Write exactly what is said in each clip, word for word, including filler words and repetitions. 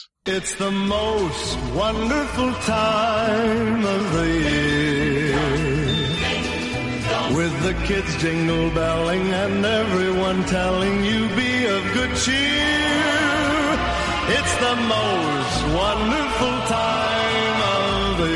It's the most wonderful time of the year, with the kids jingle belling and everyone telling you be of good cheer. It's the most wonderful time of the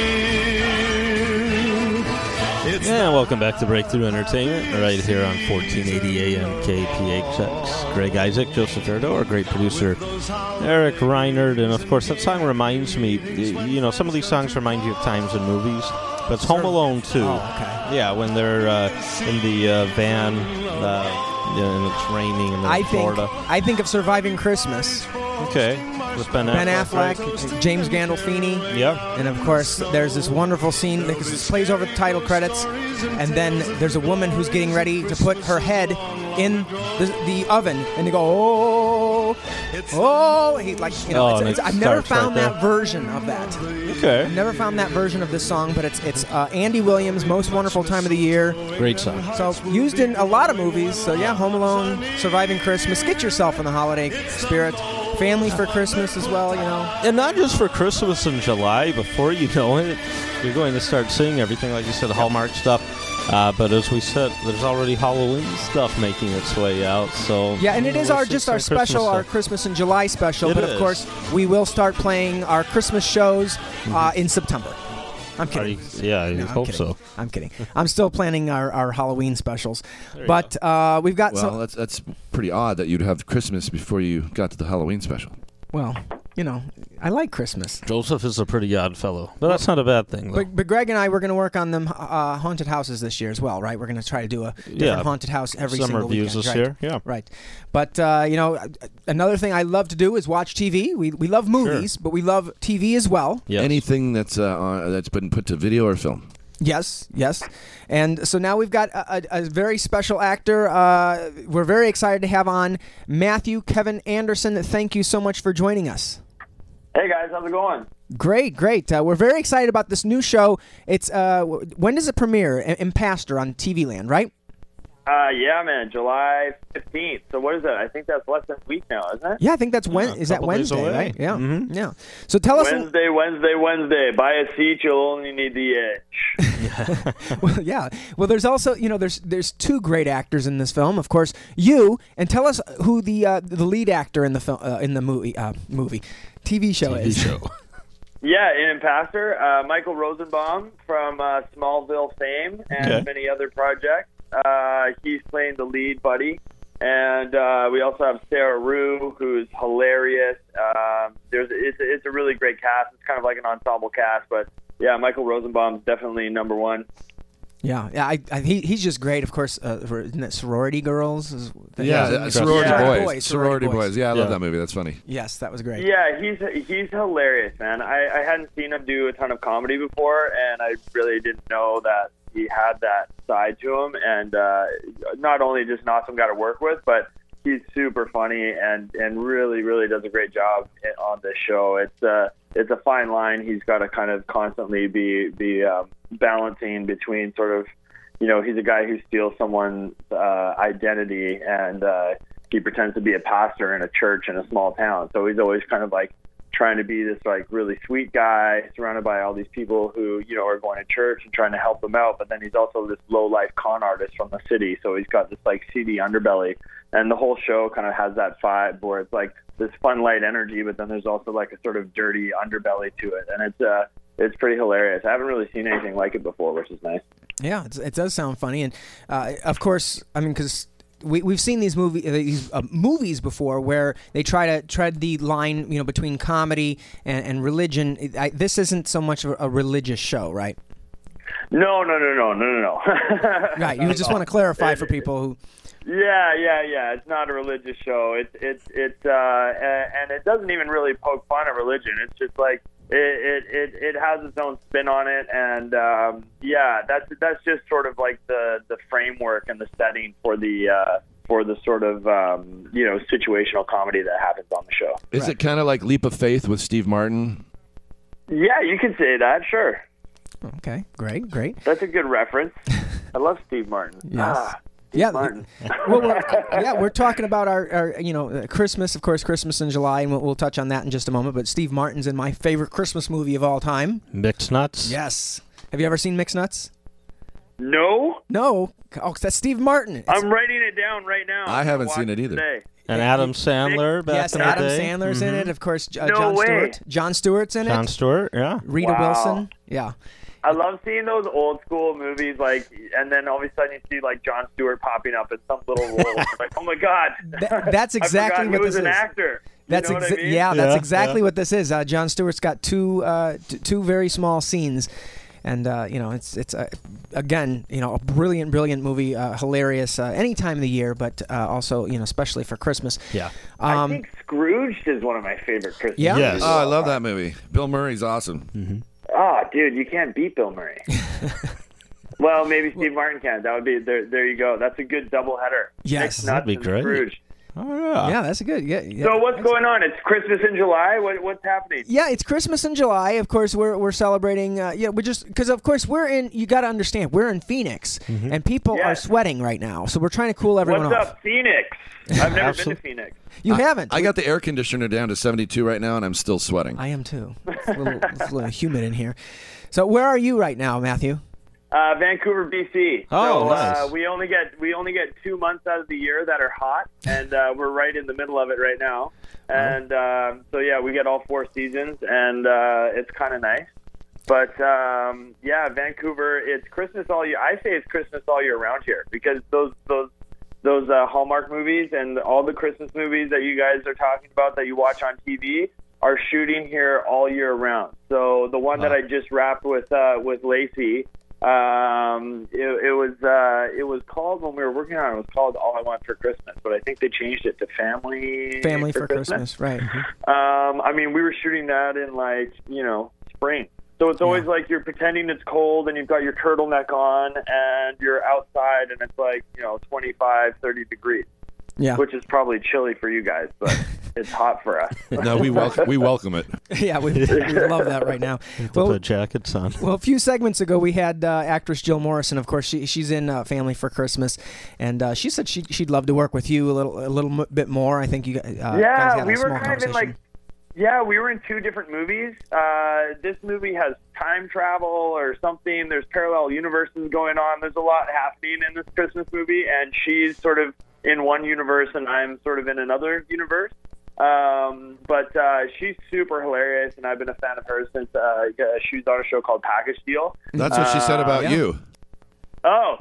year. It's yeah, welcome back to Breakthrough Entertainment, right here on fourteen eighty A M K P H X. Greg Isaac, Joseph Erdo, our great producer, Eric Reinert, and of course that song reminds me, you know, some of these songs remind you of times in movies, but it's Home Alone too. Oh, okay. Yeah, when they're uh, in the uh, van, uh, you know, and it's raining in I Florida. think I think of Surviving Christmas. Okay. With Ben Affleck. Ben Affleck, right? James Gandolfini. Yeah. And of course, there's this wonderful scene because it plays over the title credits, and then there's a woman who's getting ready to put her head in the, the oven, and they go, oh, oh, he like, you know, Oh, it's, and it's, it I've never starts right found there. that version of that. Okay. I've never found that version of this song, but it's it's uh, Andy Williams' Most Wonderful Time of the Year. Great song. So used in a lot of movies. So yeah, Home Alone, Surviving Christmas. Get yourself in the holiday spirit. Family for Christmas as well, you know. And not just for Christmas in July. Before you know it, you're going to start seeing everything, like you said, Hallmark stuff. Uh, but as we said, there's already Halloween stuff making its way out. So yeah, and it is our just our Christmas special, our stuff. Christmas in July special. It but of is. course, we will start playing our Christmas shows uh, in September. I'm Are kidding. you- yeah, I No, I'm hope kidding. so. I'm kidding. I'm still planning our, our Halloween specials. you But uh, we've got Well, some. that's that's pretty odd that you'd have Christmas before you got to the Halloween special. Well, you know, I like Christmas. Joseph is a pretty odd fellow, but that's not a bad thing, though. But, but Greg and I, we're going to work on them uh, haunted houses this year as well, right? We're going to try to do a different Yeah. haunted house every Some single reviews weekend. this right. year, yeah. Right. But, uh, you know, another thing I love to do is watch T V. We we love movies, but we love T V as well. Yes. Anything that's uh, on, that's been put to video or film. Yes, yes. And so now we've got a, a, a very special actor. Uh, we're very excited to have on Matthew Kevin Anderson. Thank you so much for joining us. Hey guys, how's it going? Great, great. Uh, we're very excited about this new show. It's uh, w- when does it premiere? I- Impastor on T V Land, right? Uh, yeah, man, July fifteenth. So what is that? I think that's less than a week now, isn't it? Yeah, I think that's when. Yeah, a is that couple days Wednesday, away. right? Yeah, Mhm. yeah. So tell us. Wednesday, Wednesday, Wednesday. Buy a seat, you'll only need the edge. Well, yeah. Well, there's also, you know, there's there's two great actors in this film. Of course, you, and tell us who the uh, the lead actor in the film uh, in the movie uh, movie T V show T V is. show. Yeah, in Impastor, uh, Michael Rosenbaum from uh, Smallville fame and Okay. many other projects. Uh, he's playing the lead buddy. And uh, we also have Sarah Rue, who's hilarious. Um, there's it's, it's a really great cast. It's kind of like an ensemble cast, but yeah, Michael Rosenbaum's definitely number one. Yeah, yeah. I, I, he, he's just great. Of course, uh, for, isn't it Sorority Girls? Is, Yeah, uh, sorority Yeah. boys. Boys, Sorority Sorority boys. Boys. Yeah, I love Yeah. that movie. That's funny. Yes, that was great. Yeah, he's he's hilarious, man. I, I hadn't seen him do a ton of comedy before, and I really didn't know that he had that side to him. And uh, not only just an awesome guy to work with, but he's super funny and, and really, really does a great job on this show. It's uh, it's a fine line. He's got to kind of constantly be be um, balancing between sort of, you know, he's a guy who steals someone's uh, identity, and uh, he pretends to be a pastor in a church in a small town. So he's always kind of like trying to be this like really sweet guy surrounded by all these people who, you know, are going to church and trying to help him out. But then he's also this low life con artist from the city. So he's got this like seedy underbelly, and the whole show kind of has that vibe where it's like this fun, light energy, but then there's also like a sort of dirty underbelly to it. And it's, uh, it's pretty hilarious. I haven't really seen anything like it before, which is nice. Yeah, it's, it does sound funny, and uh, of course, I mean, because we we've seen these movie uh, these uh, movies before where they try to tread the line, you know, between comedy and, and religion. It, I, this isn't so much of a, a religious show, right? No, no, no, no, no, no, no. Right. You just want to clarify for people who. Yeah, yeah, yeah. It's not a religious show. It's it's it's uh, and it doesn't even really poke fun at religion. It's just like it it, it, it has its own spin on it, and um, yeah, that's that's just sort of like the, the framework and the setting for the uh, for the sort of um, you know situational comedy that happens on the show. Is Right. it kind of like Leap of Faith with Steve Martin? Yeah, you can say that. Sure, Okay. Great. Great. that's a good reference. I love Steve Martin. Yes. Ah, Yeah, Martin. well, we're, yeah, we're talking about our, our you know, uh, Christmas, of course, Christmas in July, and we'll, we'll touch on that in just a moment. But Steve Martin's in my favorite Christmas movie of all time. Mixed Nuts. Yes. Have you ever seen Mixed Nuts? No, No. Oh, that's Steve Martin. It's- I'm writing it down right now. I I'm haven't gonna seen watch it either. Today. And Adam Sandler back yes, in Adam the day. Sandler's in Mhm. it. Of course, uh, No John way. Stewart. John Stewart's in John it. Stewart, yeah. Rita Wow. Wilson. Yeah. I love seeing those old school movies, like, and then all of a sudden you see like Jon Stewart popping up in some little role. It's like, oh my god, That- that's exactly I forgot what he was this an is. actor. You That's know what exa- I mean? yeah, that's Yeah, exactly yeah. what this is. Uh, John Stewart's got two uh, t- two very small scenes, and uh, you know it's it's uh, again you know a brilliant brilliant movie, uh, hilarious uh, any time of the year, but uh, also you know especially for Christmas. Yeah. I Um, think Scrooged is one of my favorite Christmas Yeah? Yes. movies. Oh, I love that movie. Bill Murray's awesome. Oh, dude, you can't beat Bill Murray. Well, maybe Steve Martin can. That would be there. There you go. That's a good double header. Yes. Mixed That'd Nuts be and great. Scrooge. Oh, yeah. yeah, that's a good. Yeah, yeah. So what's going on? It's Christmas in July. What, what's happening? Yeah, it's Christmas in July. Of course, we're we're celebrating. Uh, yeah, we're just because of course we're in. You got to understand, we're in Phoenix, and people are Yes. sweating right now. So we're trying to cool everyone What's off. up, Phoenix? I've never been to Absolutely. Phoenix. You haven't. I got the air conditioner down to seventy-two right now, and I'm still sweating. I am too. It's a little, it's a little humid in here. So where are you right now, Matthew? Uh, Vancouver, B C. Oh, so, nice. uh, we only get we only get two months out of the year that are hot, and uh, we're right in the middle of it right now. And uh, so yeah, we get all four seasons, and uh, it's kind of nice. But um, yeah, Vancouver, it's Christmas all year. I say it's Christmas all year round here because those those those uh, Hallmark movies and all the Christmas movies that you guys are talking about that you watch on T V are shooting here all year round. So the one that I just wrapped with uh, with Lacey. Um, it, it was uh, it was called when we were working on it. It was called All I Want for Christmas, but I think they changed it to Family Family for Christmas, right? Um, I mean, we were shooting that in like you know spring, so it's always Yeah. like you're pretending it's cold and you've got your turtleneck on and you're outside and it's like you know twenty-five, thirty degrees, Yeah, which is probably chilly for you guys, but it's hot for us. No, we welcome we welcome it. yeah, we, we love that right now. To Well, put jackets on. well, a few segments ago, we had uh, actress Jill Morrison. Of course, she she's in uh, Family for Christmas, and uh, she said she she'd love to work with you a little a little m- bit more. I think you uh, guys Yeah, had we a were small kind of in conversation. like, yeah, we were in two different movies. Uh, this movie has time travel or something. There's parallel universes going on. There's a lot happening in this Christmas movie, and she's sort of in one universe, and I'm sort of in another universe. Um, but uh, she's super hilarious, and I've been a fan of hers since uh, she was on a show called Package Deal. That's what she said about yeah. you. Oh.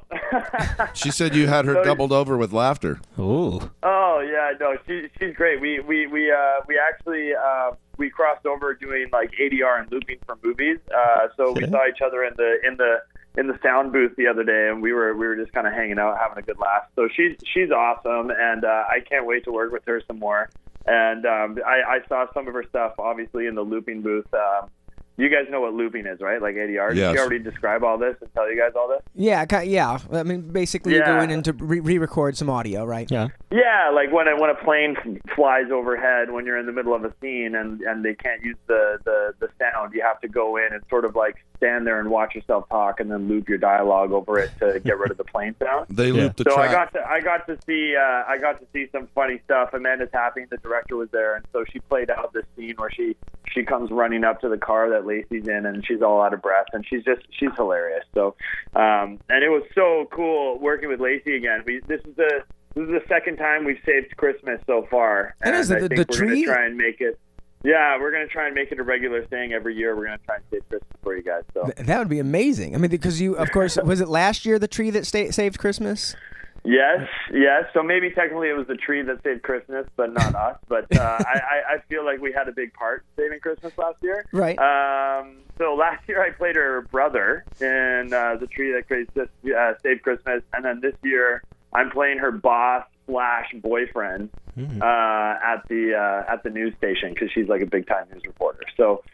She said you had her So- doubled over with laughter. Ooh. Oh yeah, no, she she's great. We we we uh we actually uh we crossed over doing like A D R and looping for movies. Uh, so we Okay. saw each other in the in the in the sound booth the other day, and we were we were just kind of hanging out, having a good laugh. So she's she's awesome, and uh, I can't wait to work with her some more. And um, I, I saw some of her stuff, obviously, in the looping booth. Um, you guys know what looping is, right? Like A D R. Did Yes. she already describe all this and tell you guys all this? Yeah, ki- yeah. I mean, basically, you go Yeah. in and to re- re-record some audio, right? Yeah. Yeah, like when a, when a plane f- flies overhead when you're in the middle of a scene and, and they can't use the, the, the sound, you have to go in and sort of like stand there and watch yourself talk and then loop your dialogue over it to get rid of the plane sound. They Yeah. looped the So I track. got to I got to see uh, I got to see some funny stuff. Amanda Tapping, the director, was there, and so she played out this scene where she she comes running up to the car that Lacey's in, and she's all out of breath, and she's just she's hilarious. So um, and it was so cool working with Lacey again. We this is the this is the second time we've saved Christmas so far, And and is it I the- think the we're tree? gonna try and make it. Yeah, we're gonna try and make it a regular thing every year. We're gonna try and save Christmas for you guys. So. Th- That would be amazing. I mean, because you, of course, was it last year the tree that sta- saved Christmas? Yes, yes. So maybe technically it was the tree that saved Christmas, but not us. But uh, I, I, I feel like we had a big part in saving Christmas last year. Right. Um, so last year I played her brother in uh, the tree that creates this, uh, saved Christmas, and then this year I'm playing her boss slash boyfriend Mm. uh, at the uh, at the news station because she's like a big time news reporter. So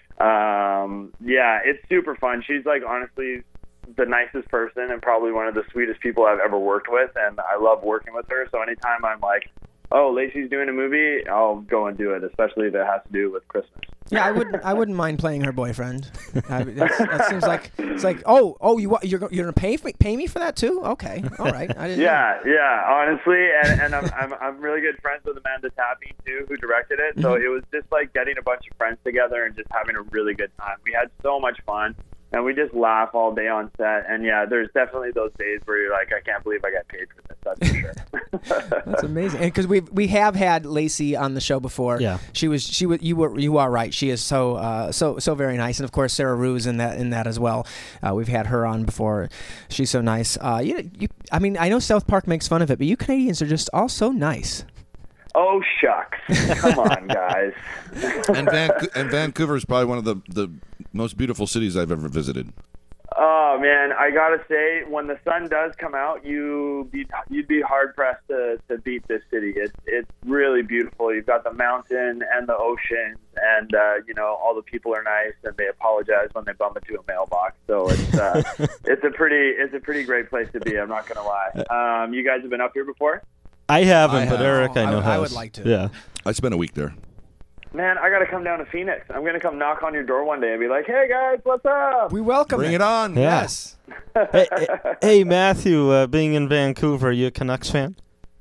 um, yeah, it's super fun. She's like honestly the nicest person and probably one of the sweetest people I've ever worked with, and I love working with her. So anytime I'm like, oh, Lacey's doing a movie, I'll go and do it, especially if it has to do with Christmas. Yeah, I wouldn't. I wouldn't mind playing her boyfriend. I, that's, that seems like it's like oh oh you wa- you're go- you're gonna pay for, pay me for that too? Okay, all right. I didn't Yeah, yeah. Honestly, and, and I'm, I'm I'm really good friends with Amanda Tapping too, who directed it. So Mhm. it was just like getting a bunch of friends together and just having a really good time. We had so much fun. And we just laugh all day on set. And yeah, there's definitely those days where you're like, I can't believe I got paid for this. That's for sure. That's amazing. Because we we have had Lacey on the show before. Yeah. She was she was you were you are right. She is so uh, so so very nice. And of course Sarah Rue's in that in that as well. Uh, we've had her on before. She's so nice. Uh, you, you I mean I know South Park makes fun of it, but you Canadians are just all so nice. Oh, shucks. Come on, guys. And, Van- and Vancouver is probably one of the, the most beautiful cities I've ever visited. Oh, man, I got to say, when the sun does come out, you be, you'd be hard-pressed to, to beat this city. It's it's really beautiful. You've got the mountain and the ocean, and, uh, you know, all the people are nice, and they apologize when they bump into a mailbox. So it's uh, it's a pretty it's a pretty great place to be, I'm not going to lie. Um, you guys have been up here before? I haven't, I but have. Eric, I Oh, I know would- I has. would like to. Yeah. I spent a week there. Man, I got to come down to Phoenix. I'm going to come knock on your door one day and be like, hey, guys, what's up? We welcome Bring it on. Yeah. Yes. hey, hey, hey, Matthew, uh, being in Vancouver, are you a Canucks fan?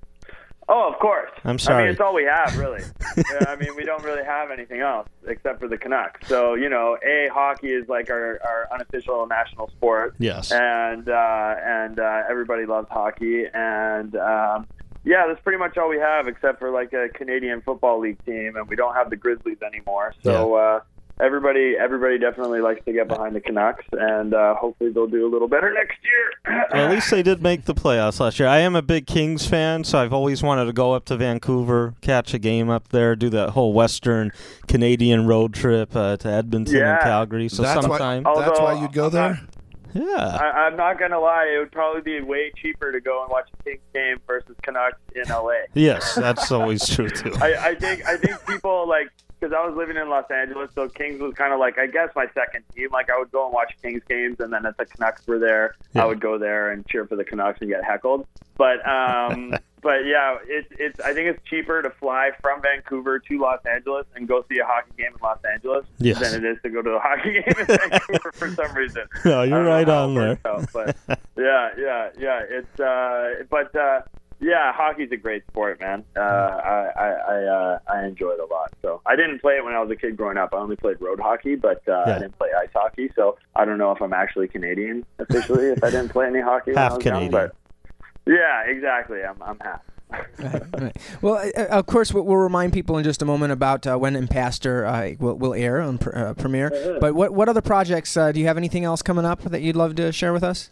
Oh, of course. I'm I sorry. mean, it's all we have, really. Yeah, I mean, we don't really have anything else except for the Canucks. So, you know, A, hockey is like our, our unofficial national sport. Yes. And uh, and uh, everybody loves hockey. And, um, yeah, that's pretty much all we have except for like a Canadian Football League team. And we don't have the Grizzlies anymore. So uh, everybody everybody definitely likes to get behind the Canucks. And uh, hopefully they'll do a little better next year. Well, at least they did make the playoffs last year. I am a big Kings fan, so I've always wanted to go up to Vancouver, catch a game up there, do that whole Western Canadian road trip uh, to Edmonton Yeah. and Calgary. So That's sometime, why, that's Although, why you'd go I'm there? not- yeah. I, I'm not going to lie. It would probably be way cheaper to go and watch a Kings game versus Canucks in L A. Yes, that's always true too. I, I think I think people like because I was living in Los Angeles, so Kings was kind of like I guess my second team. Like I would go and watch Kings games, and then if the Canucks were there, Yeah. I would go there and cheer for the Canucks and get heckled. But um, but yeah, it's it's I think it's cheaper to fly from Vancouver to Los Angeles and go see a hockey game in Los Angeles Yes. than it is to go to a hockey game in Vancouver for some reason. No, I you're don't know right how on it there. works out, but yeah, yeah, yeah. It's uh, but uh, yeah, hockey's a great sport, man. Uh, I I I, uh, I enjoy it a lot. So I didn't play it when I was a kid growing up. I only played road hockey, but uh, Yeah. I didn't play ice hockey. So I don't know if I'm actually Canadian officially if I didn't play any hockey when Half I was Canadian. young. But yeah, exactly. I'm I'm half. Right, right. Well, uh, of course, we'll, we'll remind people in just a moment about uh, when Impastor uh, will, will air on pr- uh, premiere. But what what other projects? Uh, do you have anything else coming up that you'd love to share with us?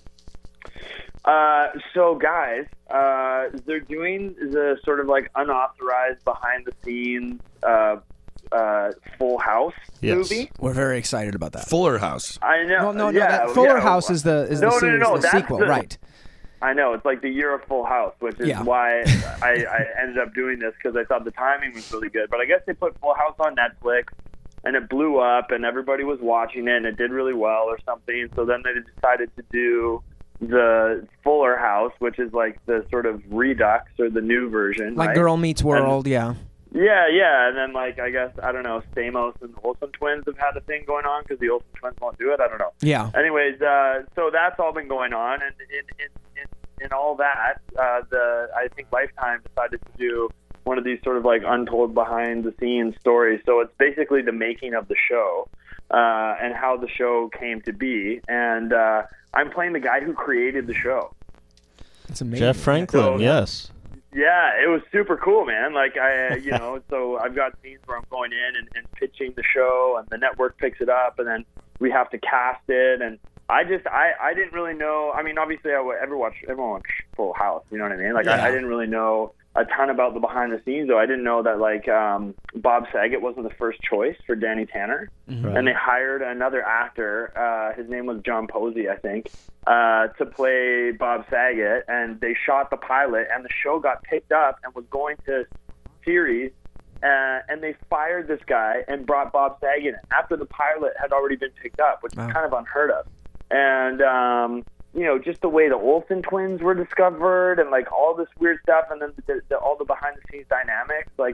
Uh, so guys, uh, they're doing the sort of like unauthorized behind the scenes uh, uh, Full House Yes. movie. We're very excited about that. Fuller House. I know. Well, no, no, yeah, that Fuller yeah. House is the is No, the no, no, series, no, the that's sequel, the- right? I know it's like the year of Full House, which is Yeah. why I, I ended up doing this because I thought the timing was really good. But I guess they put Full House on Netflix, and it blew up, and everybody was watching it, and it did really well or something. So then they decided to do the Fuller House, which is like the sort of redux or the new version, Like right? Girl Meets World, yeah. Yeah, yeah, and then like I guess I don't know, Stamos and the Olsen twins have had a thing going on because the Olsen twins won't do it. I don't know. Yeah. Anyways, uh, so that's all been going on, and in in in, in all that, uh, the I think Lifetime decided to do one of these sort of like untold behind the scenes stories. So it's basically the making of the show uh, and how the show came to be, and uh, I'm playing the guy who created the show. It's amazing. Jeff Franklin, So- yes. Yeah, it was super cool, man. Like I, you know, so I've got scenes where I'm going in and, and pitching the show, and the network picks it up, and then we have to cast it. And I just, I, I didn't really know. I mean, obviously, I would ever watch everyone watch Full House. You know what I mean? Like Yeah. I, I didn't really know a ton about the behind the scenes, though. I didn't know that like um, Bob Saget wasn't the first choice for Danny Tanner, Right. and they hired another actor. Uh, his name was John Posey, I think. Uh, to play Bob Saget, and they shot the pilot, and the show got picked up and was going to series, uh, and they fired this guy and brought Bob Saget in after the pilot had already been picked up, which Wow. is kind of unheard of. And um, you know, just the way the Olsen twins were discovered, and like all this weird stuff, and then the, the, all the behind the scenes dynamics, like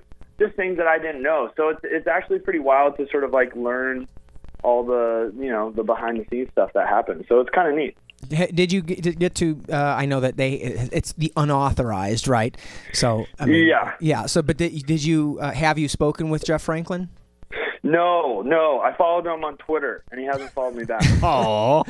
just things that I didn't know. So it's it's actually pretty wild to sort of like learn all the, you know, the behind the scenes stuff that happens. So it's kind of neat. Did you get get to? Uh, I know that they it's the unauthorized, right? So I mean, yeah, yeah. So, but did, did you uh, have you spoken with Jeff Franklin? No, no. I followed him on Twitter, and he hasn't followed me back. Oh,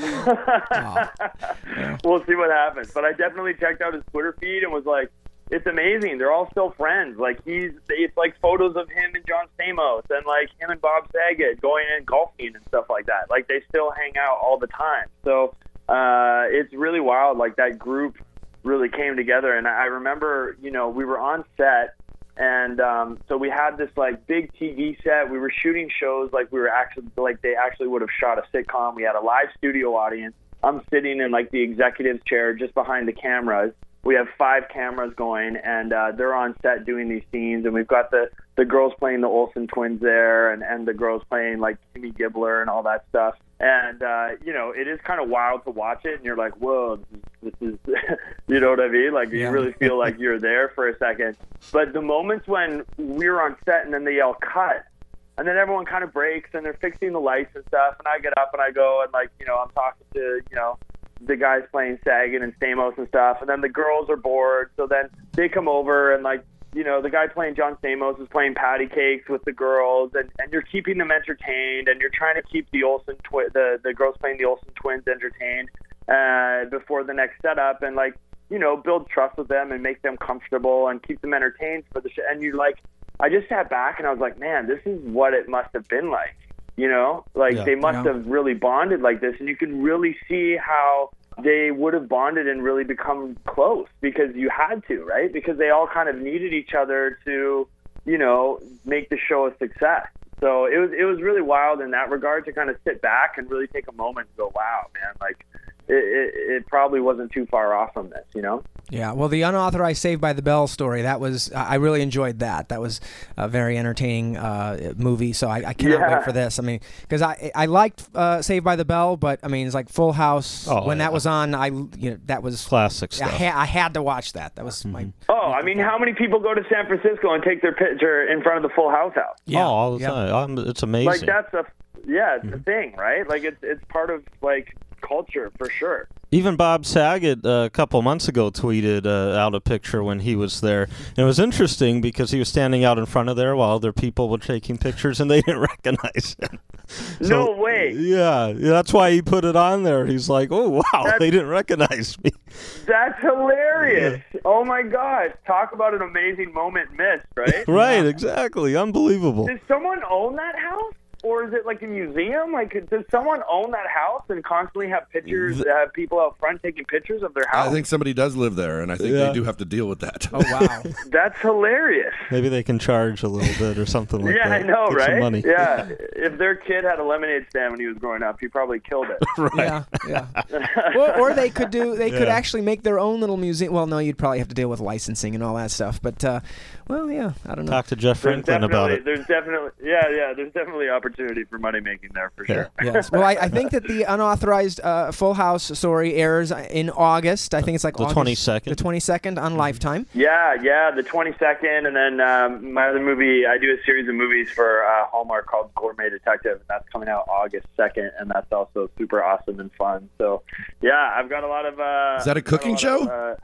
We'll see what happens. But I definitely checked out his Twitter feed and was like, it's amazing. They're all still friends. Like he's, it's like photos of him and John Stamos, and like him and Bob Saget going in golfing and stuff like that. Like they still hang out all the time. So. Uh, it's really wild. Like that group really came together, and I remember, you know, we were on set, and um, so we had this like big T V set. We were shooting shows like we were actually like they actually would have shot a sitcom. We had a live studio audience. I'm sitting in like the executive's chair just behind the cameras. We have five cameras going, and uh, they're on set doing these scenes, and we've got the, the girls playing the Olsen twins there, and, and the girls playing like Kimmy Gibbler and all that stuff. And, uh, you know, it is kind of wild to watch it, and you're like, whoa, this is, this is you know what I mean? Like, Yeah. you really feel like you're there for a second. But the moments when we're on set and then they yell cut, and then everyone kind of breaks, and they're fixing the lights and stuff, and I get up and I go, and, like, you know, I'm talking to, you know, the guys playing Sagan and Stamos and stuff, and then the girls are bored, so then they come over, and, like, you know, the guy playing John Stamos is playing patty cakes with the girls, and, and you're keeping them entertained, and you're trying to keep the Olsen twi- the the girls playing the Olsen twins entertained uh, before the next setup, and like, you know, build trust with them and make them comfortable and keep them entertained for the show. And you like, I just sat back and I was like, man, this is what it must have been like, you know, like Yeah. they must Yeah. have really bonded like this, and you can really see how they would have bonded and really become close because you had to, right? Because they all kind of needed each other to, you know, make the show a success. So it was it was really wild in that regard to kind of sit back and really take a moment and go, wow, man, like it, it, it probably wasn't too far off from this, you know? Yeah, well, the unauthorized Saved by the Bell story, that was, I really enjoyed that. That was a very entertaining uh, movie, so I, I cannot Yeah. wait for this. I mean, because I I liked uh, Saved by the Bell, but, I mean, it's like Full House. Oh, when yeah. that was on, I, you know, that was... classic I, stuff. ha- I had to watch that. That was my... Oh, I mean, how many people go to San Francisco and take their picture in front of the Full House house? Yeah, Oh, all the yeah. time. I'm, it's amazing. Like that's a, yeah, it's a thing, right? Like it's it's part of like culture for sure. Even Bob Saget uh, a couple months ago tweeted uh, out a picture when he was there. And it was interesting because he was standing out in front of there while other people were taking pictures, and they didn't recognize him. No way. Yeah, yeah, that's why he put it on there. He's like, oh, wow, That's- they didn't recognize me. That's hilarious. Oh my gosh. Talk about an amazing moment missed, right? Right, exactly. Unbelievable. Does someone own that house? Or is it like a museum? Like, does someone own that house and constantly have pictures, have people out front taking pictures of their house? I think somebody does live there, and I think Yeah. they do have to deal with that. Oh, wow. That's hilarious. Maybe they can charge a little bit or something like Yeah, that. I know, Get some right? money. Yeah. If their kid had a lemonade stand when he was growing up, he probably killed it. Right. Yeah, yeah. or, or they could do. They could Yeah. actually make their own little museum. Well, no, you'd probably have to deal with licensing and all that stuff. But, uh, well, yeah, I don't know. Talk to Jeff There's Franklin about definitely, it. there's definitely, yeah, yeah, there's definitely opportunity for money making there for sure. Yes. Well, I, I think that the unauthorized uh, Full House story airs in August. I think it's like The August, twenty-second. The twenty-second on Lifetime. Yeah, yeah, the twenty-second, and then um, my other movie, I do a series of movies for uh, Hallmark called Gourmet Detective, and that's coming out August second, and that's also super awesome and fun. So, yeah, I've got a lot of... Uh, Is that a got cooking lot show? of, uh,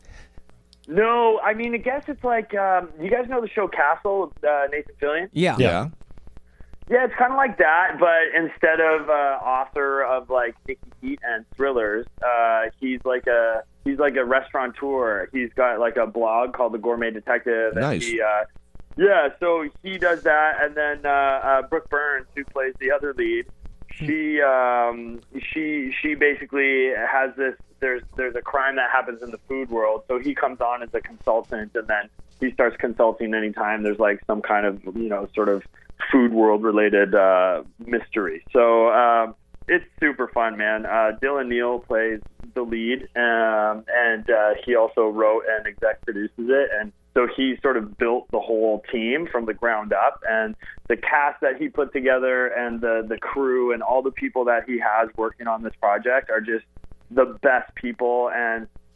no, I mean, I guess it's like, um, you guys know the show Castle with uh, Nathan Fillion? Yeah. Yeah. Yeah, it's kind of like that, but instead of uh, author of like Nicky Heat and thrillers, uh, he's like a he's like a restaurateur. He's got like a blog called The Gourmet Detective. And Nice. He, uh, yeah, so he does that, and then uh, uh, Brooke Burns, who plays the other lead, she um, she she basically has this. There's there's a crime that happens in the food world, so he comes on as a consultant, and then he starts consulting anytime there's like some kind of you know sort of food world related uh, mystery. So um, it's super fun, man. Uh, Dylan Neal plays the lead, um, and uh, he also wrote and exec produces it, and so he sort of built the whole team from the ground up, and the cast that he put together and the, the crew and all the people that he has working on this project are just the best people, and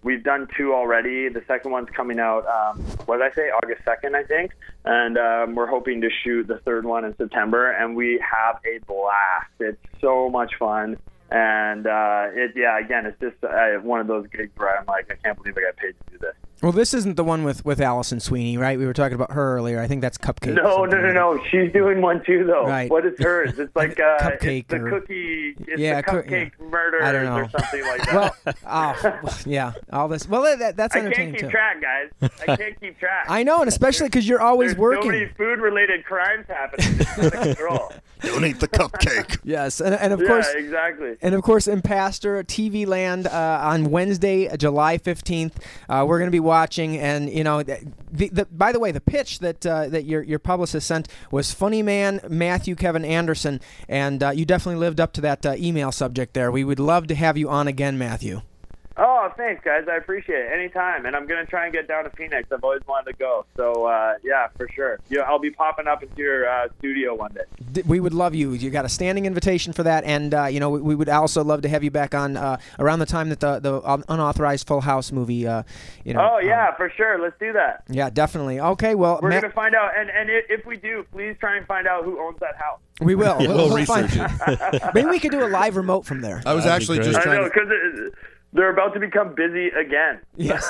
we've done two already. The second one's coming out, um, what did I say, August second, I think. And um, we're hoping to shoot the third one in September, and we have a blast. It's so much fun. And, uh, it, yeah, again, it's just uh, one of those gigs where I'm like, I can't believe I got paid to do this. Well, this isn't the one with, with Allison Sweeney, right? We were talking about her earlier. I think that's Cupcake. No, no, no, no. She's doing one too, though. Right. What is hers? It's like uh, Cupcake it's the or, cookie, it's yeah, the cupcake co- yeah. murders I don't know. or something like that. Well, oh, yeah, all this. Well, that, that's I entertaining can't keep too. track, guys. I can't keep track. I know, and especially because you're always There's working. so many food-related crimes happening. It's out of control. Don't eat the cupcake. Yes, and, and of Yeah, course, exactly. and of course, Impastor T V Land uh, on Wednesday, July fifteenth. Uh, we're going to be watching, and you know, the, the, by the way, the pitch that uh, that your your publicist sent was funny man Matthew Kevin Anderson, and uh, you definitely lived up to that uh, email subject there. We would love to have you on again, Matthew. Oh, thanks, guys. I appreciate it. Anytime. And I'm going to try and get down to Phoenix. I've always wanted to go. So, uh, yeah, for sure. Yeah, I'll be popping up into your uh, studio one day. D- We would love you. You got a standing invitation for that, and uh, you know we, we would also love to have you back on uh, around the time that the the unauthorized Full House movie. Uh, you know. Oh, yeah, um, for sure. Let's do that. yeah, definitely. Okay, well, We're Ma- going to find out. And, and i- if we do, please try and find out who owns that house. we will. Yeah, we'll, we'll we'll find- research it. Maybe we could do a live remote from there. I was That'd be actually great. just I trying know, to, because they're about to become busy again. Yes.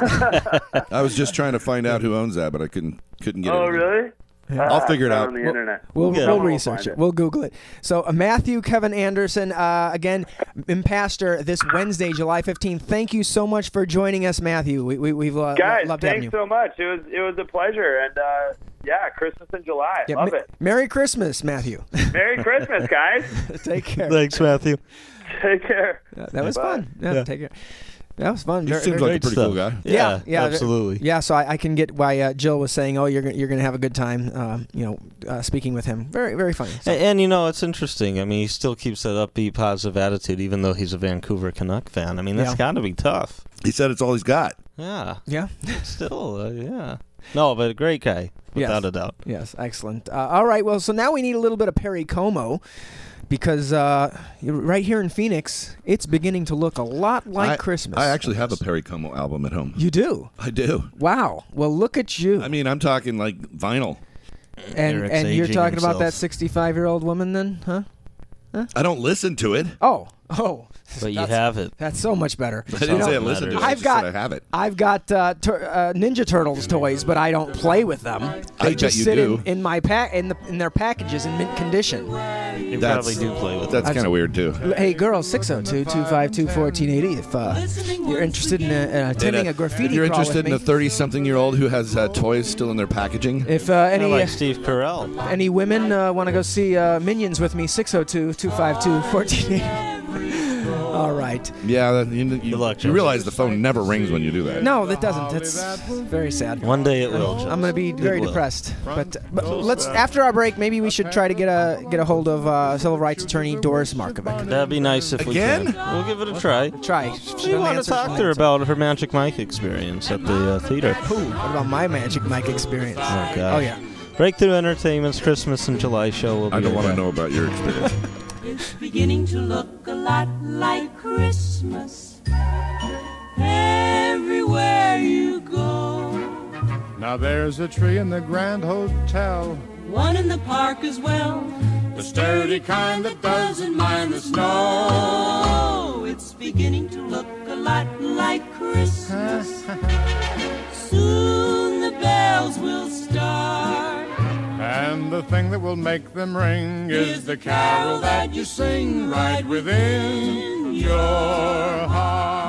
I was just trying to find out who owns that, but I couldn't couldn't get Oh, anything. really? I'll Ah, figure it it's out. on the Well- internet. We'll, Yeah. we'll We'll research find it. it. We'll Google it. So uh, Matthew Kevin Anderson, uh, again, Impastor this Wednesday, July fifteenth. Thank you so much for joining us, Matthew. We, we, we've uh, Guys, loved having thanks you. so much. It was it was a pleasure. And, uh, yeah, Christmas in July. Yeah, Love me- it. Merry Christmas, Matthew. Merry Christmas, guys. Take care. Thanks, Matthew. Take care. Yeah, that was Bye. fun. Yeah, Yeah. take care. That was fun. He Very- seems very- like a pretty cool guy. Yeah, yeah, absolutely. Yeah, so I, I can get why uh, Jill was saying, "Oh, you're gonna, you're going to have a good time." Uh, you know, uh, speaking with him, very very funny. So- And, and you know, it's interesting. I mean, he still keeps that upbeat, positive attitude, even though he's a Vancouver Canuck fan. I mean, that's Yeah. got to be tough. He said it's all he's got. Yeah, yeah. still, uh, yeah. No, but a great guy, without Yes. a doubt. Yes, excellent. Uh, all right, well, so now we need a little bit of Perry Como because uh, you're right here in Phoenix, it's beginning to look a lot like I, Christmas. I actually have a Perry Como album at home. You do? I do. Wow. Well, look at you. I mean, I'm talking like vinyl. and Eric's and you're aging talking about that himself. sixty-five-year-old woman then, huh? I don't listen to it. Oh, oh. But you That's- have it. That's so much better. I didn't You know, say I listen to it. I I've just got said I have it. I've got uh, tur- uh, Ninja Turtles toys, but I don't play with them. They I bet just you sit do. in, in my pack in the in their packages in mint condition. You That's- probably do play with it. That's kind of weird too. Hey, girls, six oh two, two five two, one four eight zero if uh, you're interested in uh, uh, attending And, uh, a graffiti if you're crawl interested with in me. a thirty-something-year-old who has uh, toys still in their packaging, If uh, Kind of any like uh, Steve Carell. any women uh, want to go see uh, Minions with me, six oh two, two five two, one four eight zero All right. yeah, that- you, you, Good luck, you Joseph. realize the phone never rings when you do that. No, that doesn't. That's very sad. One day it will. I'm going to be It very will. depressed. But, but let's after our break, maybe we should try to get a get a hold of uh, civil rights attorney Doris Markovic. That'd be nice if Again? we can. We'll give it a try. Try. We want to talk to her about her Magic Mike experience at the uh, theater. What about my Magic Mike experience? Oh, gosh. Oh yeah. Breakthrough Entertainment's Christmas in July show will be I don't right want to back. know about your experience. It's beginning to look a lot like Christmas everywhere you go. Now there's a tree in the Grand Hotel, One in the park as well, the sturdy kind that doesn't mind the snow. It's beginning to look a lot like Christmas. Soon the bells will start. And the thing that will make them ring is the carol that you sing right within your heart.